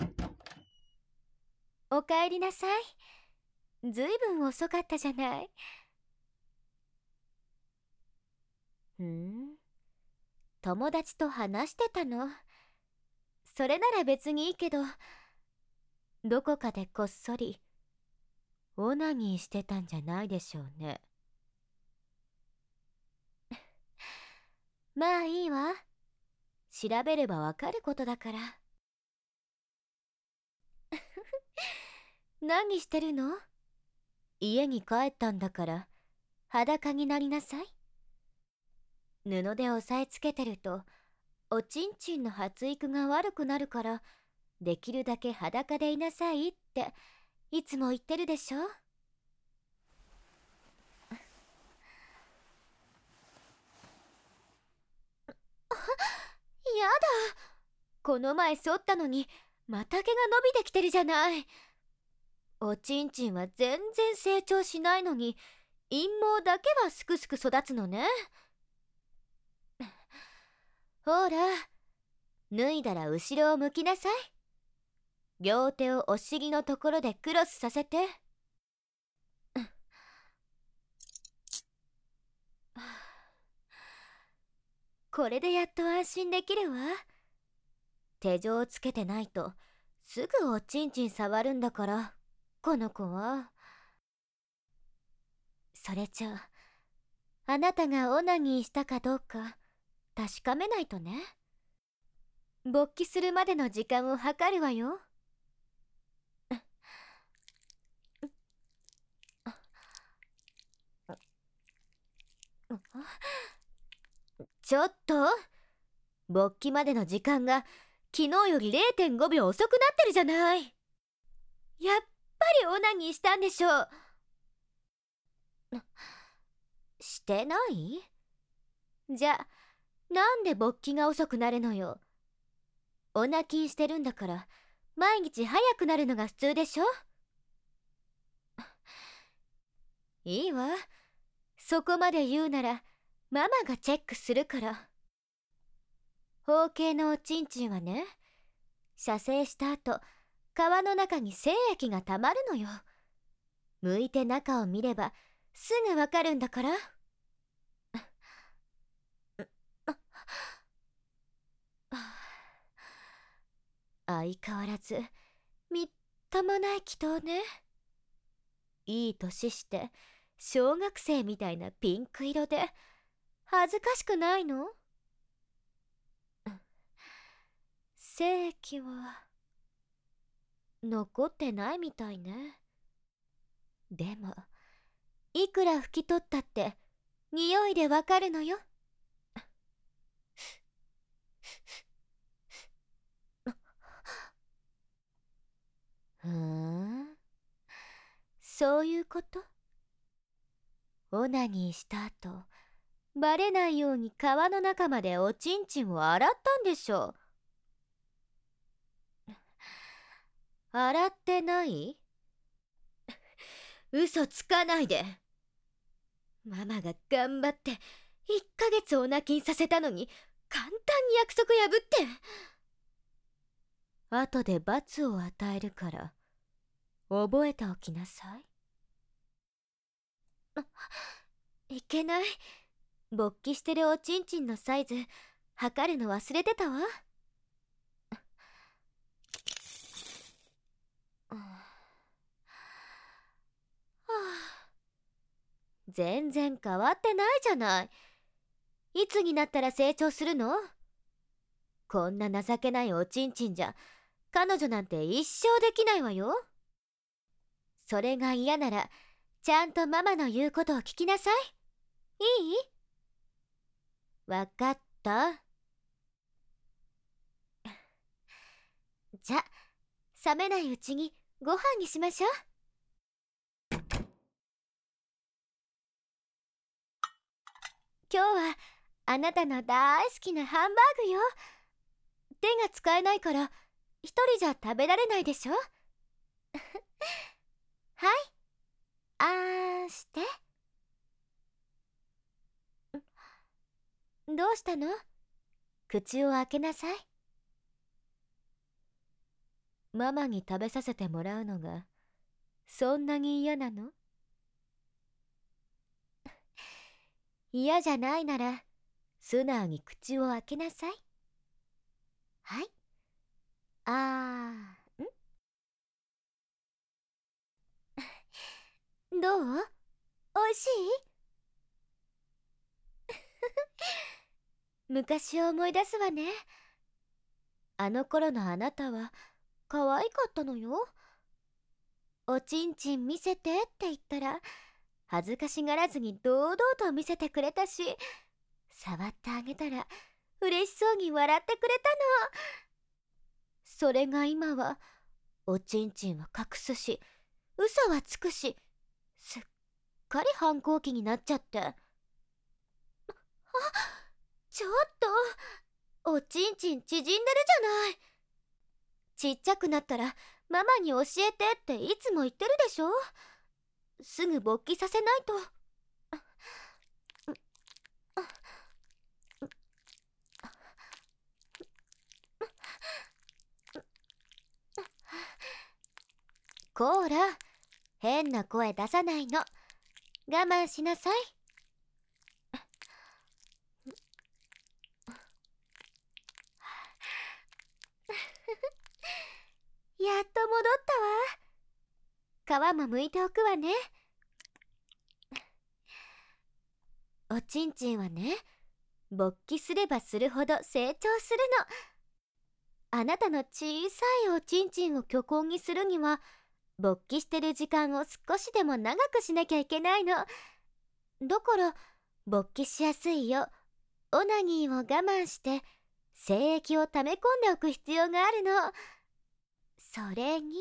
おかえりなさい。ずいぶん遅かったじゃない。友達と話してたの。それなら別にいいけど、どこかでこっそりオナニーしてたんじゃないでしょうね。まあいいわ。調べればわかることだから。何してるの？家に帰ったんだから裸になりなさい。布で押さえつけてるとおちんちんの発育が悪くなるから、できるだけ裸でいなさいっていつも言ってるでしょ。やだ、この前剃ったのにまた毛が伸びてきてるじゃない。おちんちんは全然成長しないのに陰毛だけはすくすく育つのね。ほら、脱いだら後ろを向きなさい。両手をお尻のところでクロスさせて。これでやっと安心できるわ。手錠つけてないとすぐおちんちん触るんだから、この子は。それじゃあ、あなたがオナニーしたかどうか確かめないとね。勃起するまでの時間を計るわよ。ちょっと、勃起までの時間が昨日より0.5秒遅くなってるじゃない。やっぱりオナニーしたんでしょう。してない？じゃあなんで勃起が遅くなるのよ。オナキンしてるんだから毎日早くなるのが普通でしょ。いいわ、そこまで言うならママがチェックするから。包茎のおちんちんはね、射精した後皮の中に精液がたまるのよ。剥いて中を見ればすぐわかるんだから。相変わらずみっともない祈祷ね。いい年して小学生みたいなピンク色で恥ずかしくないの？精液は残ってないみたいね。でもいくら拭き取ったって匂いでわかるのよ。ふーん、そういうこと。オナニーした後バレないように皮の中までおちんちんを洗ったんでしょ。洗ってない？嘘つかないで。ママが頑張って1ヶ月オナキンさせたのに簡単に約束破って。後で罰を与えるから覚えておきなさい。いけない、勃起してるおちんちんのサイズ測るの忘れてたわ。全然変わってないじゃない。いつになったら成長するの？こんな情けないおちんちんじゃ彼女なんて一生できないわよ。それが嫌ならちゃんとママの言うことを聞きなさい。いい？わかった。じゃ、冷めないうちにご飯にしましょう。今日はあなたの大好きなハンバーグよ。手が使えないから一人じゃ食べられないでしょ。はい、あーして。どうしたの？口を開けなさい。 ママに食べさせてもらうのがそんなに嫌なの？嫌じゃないなら素直に口を開けなさい。はい。どう？おいしい？昔を思い出すわね。あの頃のあなたは可愛かったのよ。おちんちん見せてって言ったら恥ずかしがらずに堂々と見せてくれたし、触ってあげたら嬉しそうに笑ってくれたの。それが今はおちんちんは隠すし、嘘はつくし、すっかり反抗期になっちゃって。ちょっと、おちんちん縮んでるじゃない。ちっちゃくなったらママに教えてっていつも言ってるでしょ。すぐ勃起させないと。こーら、変な声出さないの。我慢しなさい。やっと戻ったわ。皮も剥いておくわね。おちんちんはね、勃起すればするほど成長するの。あなたの小さいおちんちんを虚構にするには、勃起してる時間を少しでも長くしなきゃいけないの。だから勃起しやすいようオナニーを我慢して精液を溜め込んでおく必要があるの。それに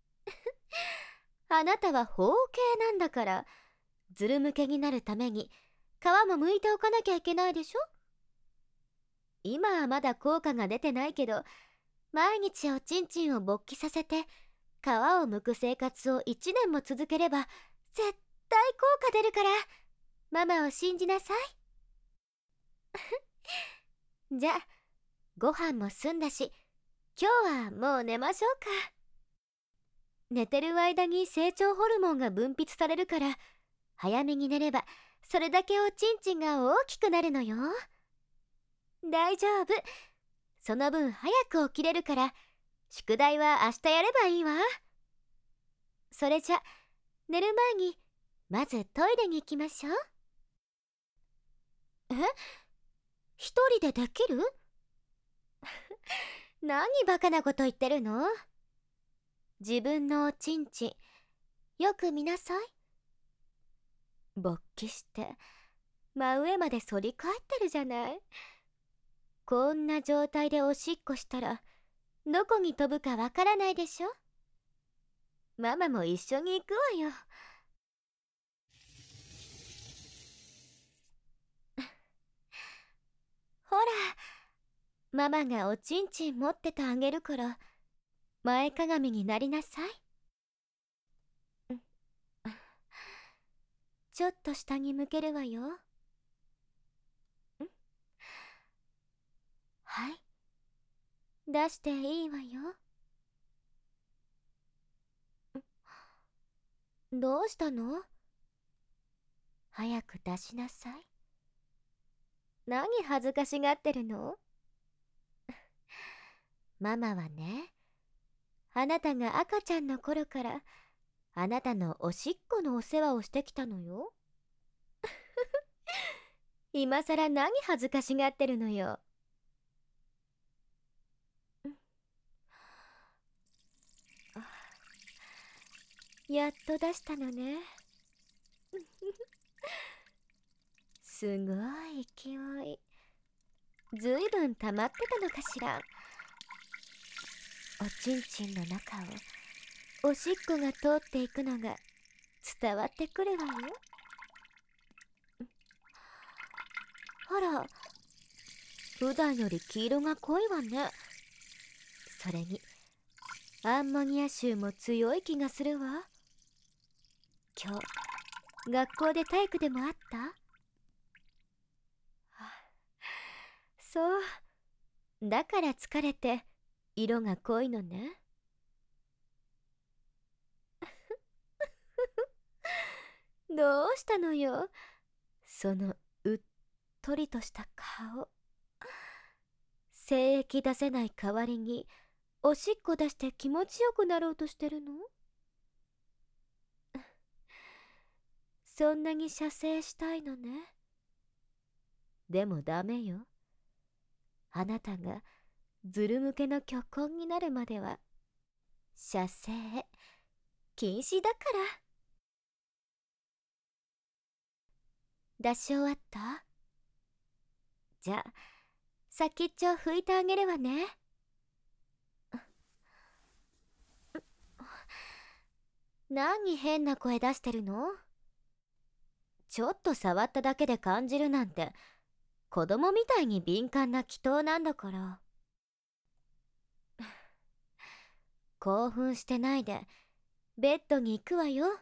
あなたは包茎なんだから、ずるむけになるために皮も剥いておかなきゃいけないでしょ。今はまだ効果が出てないけど、毎日おちんちんを勃起させて皮を剥く生活を1年も続ければ絶対効果出るから、ママを信じなさい。じゃあご飯も済んだし、今日はもう寝ましょうか。寝てる間に成長ホルモンが分泌されるから、早めに寝ればそれだけおちんちんが大きくなるのよ。大丈夫、その分早く起きれるから、宿題は明日やればいいわ。それじゃ寝る前にまずトイレに行きましょう。え？一人でできる？何バカなこと言ってるの？自分のおちんちんよく見なさい。勃起して真上まで反り返ってるじゃない。こんな状態でおしっこしたらどこに飛ぶかわからないでしょ。ママも一緒に行くわよ。ほら、ママがおちんちん持っててあげるから前かがみになりなさい。ちょっと下に向けるわよ。はい、出していいわよ。どうしたの？早く出しなさい。何恥ずかしがってるの？ママはね、あなたが赤ちゃんの頃からあなたのおしっこのお世話をしてきたのよ。今さら何恥ずかしがってるのよ。やっと出したのね。すごい勢い。ずいぶん溜まってたのかしら。おちんちんの中をおしっこが通っていくのが伝わってくるわよ。ほら、普段より黄色が濃いわね。それにアンモニア臭も強い気がするわ。今日学校で体育でもあった？そう、だから疲れて色が濃いのね。 どうしたのよ、そのうっとりとした顔。精液出せない代わりにおしっこ出して気持ちよくなろうとしてるの？そんなに射精したいのね。でもダメよ。あなたがズル向けの巨根になるまでは射精禁止だから。出し終わった？じゃあ先っちょ拭いてあげるわね。何変な声出してるの？ちょっと触っただけで感じるなんて子供みたいに敏感な祈祷なんだから。興奮してないでベッドに行くわよ。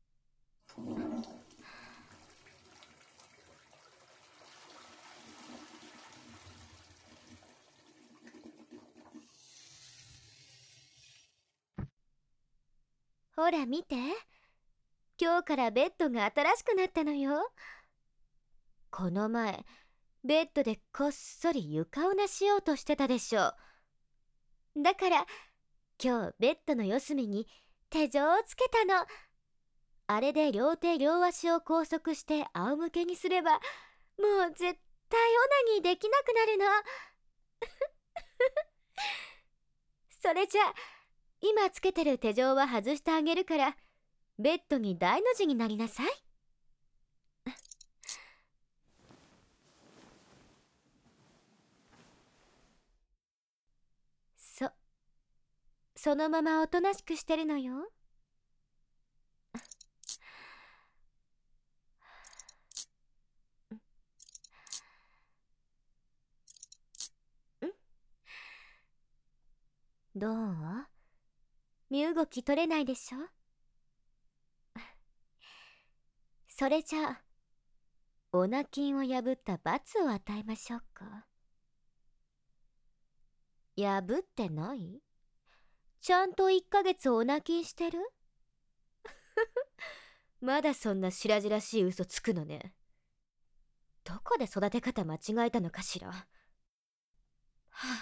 ほら見て、今日からベッドが新しくなったのよ。この前ベッドでこっそり床をなしようとしてたでしょ。だから今日ベッドの四隅に手錠をつけたの。あれで両手両足を拘束して仰向けにすればもう絶対オナニーできなくなるの。それじゃ今つけてる手錠は外してあげるからベッドに大の字になりなさい。そのままおとなしくしてるのよ。どう？身動き取れないでしょ？それじゃあオナキンを破った罰を与えましょうか。破ってない？ちゃんと1ヶ月オナキンしてる？まだそんな白々しい嘘つくのね。どこで育て方間違えたのかしら。はあ、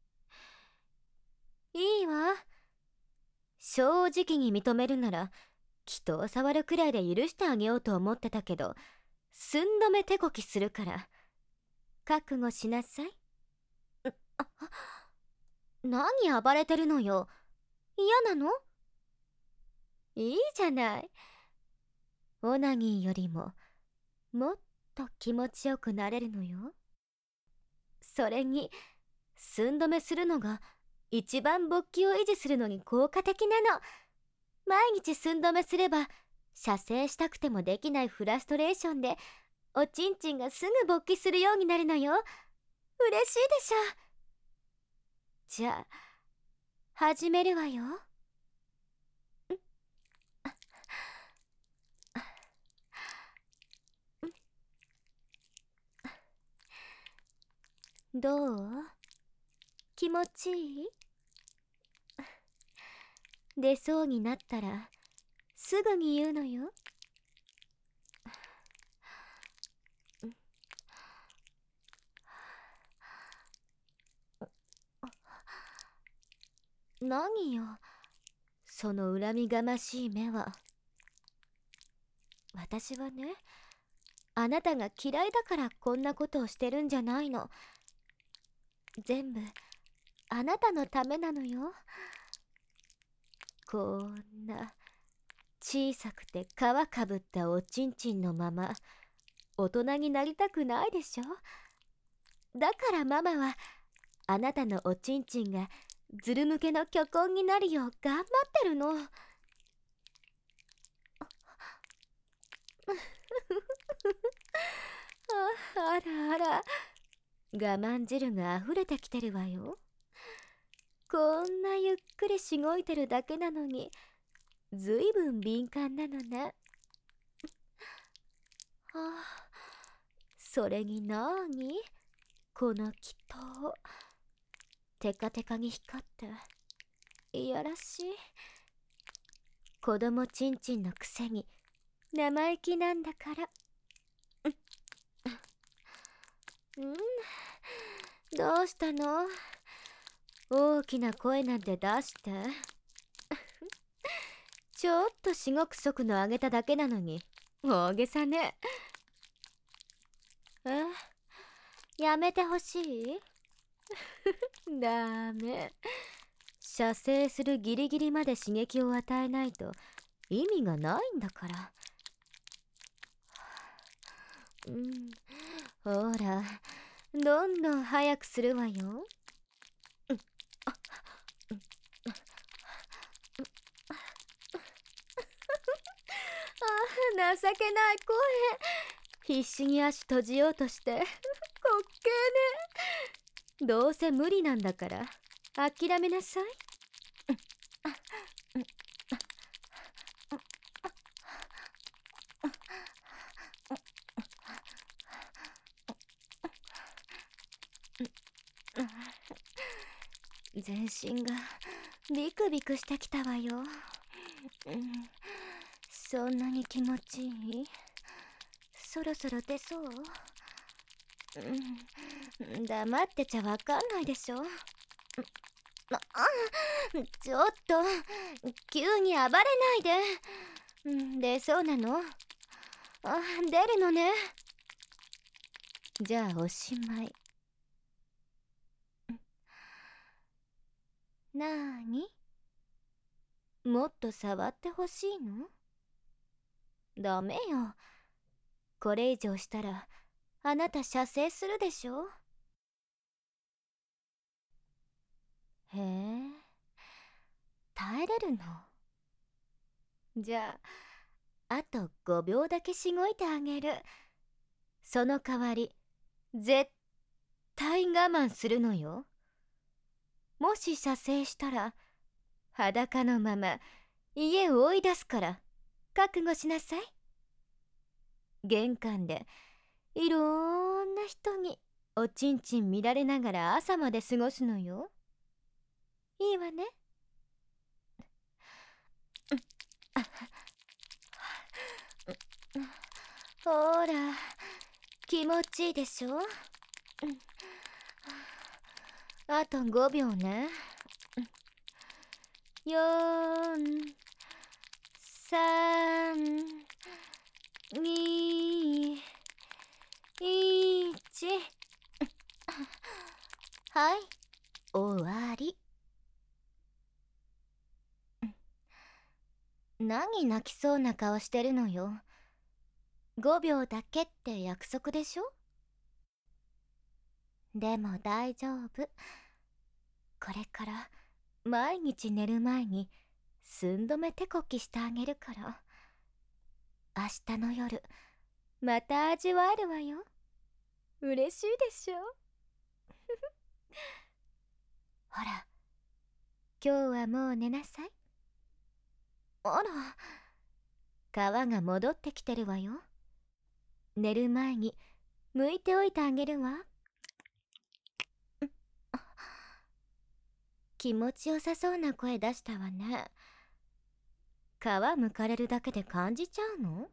いいわ。正直に認めるなら人を触るくらいで許してあげようと思ってたけど、寸止め手こきするから覚悟しなさい。あ、何暴れてるのよ。嫌なの？いいじゃない。オナニーよりももっと気持ちよくなれるのよ。それに寸止めするのが一番勃起を維持するのに効果的なの。毎日寸止めすれば射精したくてもできないフラストレーションでおちんちんがすぐ勃起するようになるのよ。嬉しいでしょ。じゃあ始めるわよ。どう？気持ちいい？出そうになったらすぐに言うのよ。何よその恨みがましい目は。私はね、あなたが嫌いだからこんなことをしてるんじゃないの。全部あなたのためなのよ。こんな小さくて皮かぶったおちんちんのまま大人になりたくないでしょ。だからママはあなたのおちんちんがズル向けの巨根になるよう頑張ってるの。あらあら、我慢汁が溢れてきてるわよ。こんなゆっくりしごいてるだけなのにずいぶん敏感なのね。はあ、それになにこの祈祷、テカテカに光っていやらしい。子供ちんちんのくせに生意気なんだから。どうしたの？大きな声なんて出して。ちょっと至極速の上げただけなのに大げさね。やめてほしい？ダメ。射精するギリギリまで刺激を与えないと意味がないんだから。ほら、どんどん早くするわよ。情けない声。必死に足閉じようとして滑稽ね。どうせ無理なんだから諦めなさい。全身がビクビクしてきたわよ。そんなに気持ちいい？そろそろ出そう？黙ってちゃわかんないでしょ。ちょっと急に暴れないで。出そうなの？出るのね。じゃあおしまい。なーに？もっと触ってほしいの？ダメよ。これ以上したらあなた射精するでしょ。へえ、耐えれるの？じゃああと5秒だけしごいてあげる。その代わり絶対我慢するのよ。もし射精したら裸のまま家を追い出すから覚悟しなさい。玄関でいろんな人におちんちん見られながら朝まで過ごすのよ。いいわね。ほら気持ちいいでしょ。あと5秒ね。4、3、2、1。はい、終わり。何泣きそうな顔してるのよ。5秒だけって約束でしょ。でも大丈夫。これから毎日寝る前に寸止め手こきしてあげるから。明日の夜また味わえるわよ。嬉しいでしょ。ほら、今日はもう寝なさい。あら、皮が戻ってきてるわよ。寝る前に剥いておいてあげるわ。気持ちよさそうな声出したわね。皮剥かれるだけで感じちゃうの？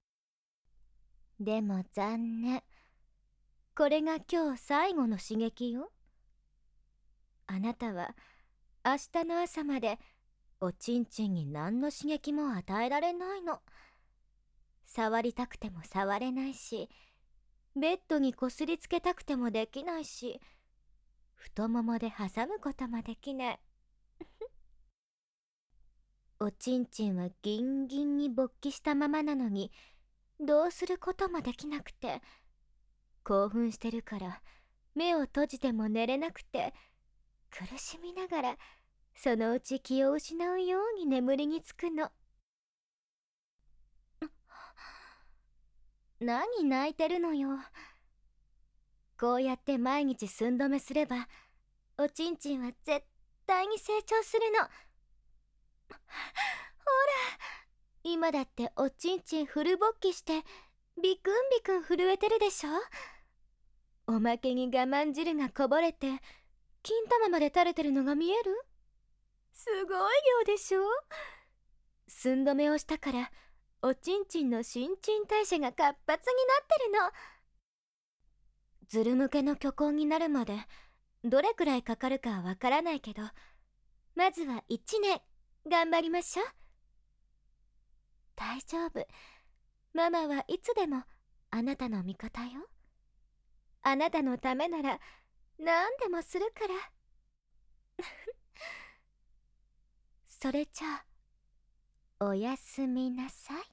でも残念。これが今日最後の刺激よ。あなたは明日の朝までおちんちんに何の刺激も与えられないの。触りたくても触れないし、ベッドにこすりつけたくてもできないし、太ももで挟むこともできない。おちんちんはギンギンに勃起したままなのに、どうすることもできなくて、興奮してるから目を閉じても寝れなくて、苦しみながらそのうち気を失うように眠りにつくの。何泣いてるのよ。こうやって毎日寸止めすればおちんちんは絶対に成長するの。ほら、今だっておちんちんフル勃起してビクンビクン震えてるでしょ。おまけに我慢汁がこぼれて金玉まで垂れてるのが見える？すごい量でしょ。寸止めをしたからおちんちんの新陳代謝が活発になってるの。ズル向けの虚婚になるまでどれくらいかかるかわからないけど、まずは1年頑張りましょう。大丈夫、ママはいつでもあなたの味方よ。あなたのためなら何でもするから。それじゃあおやすみなさい。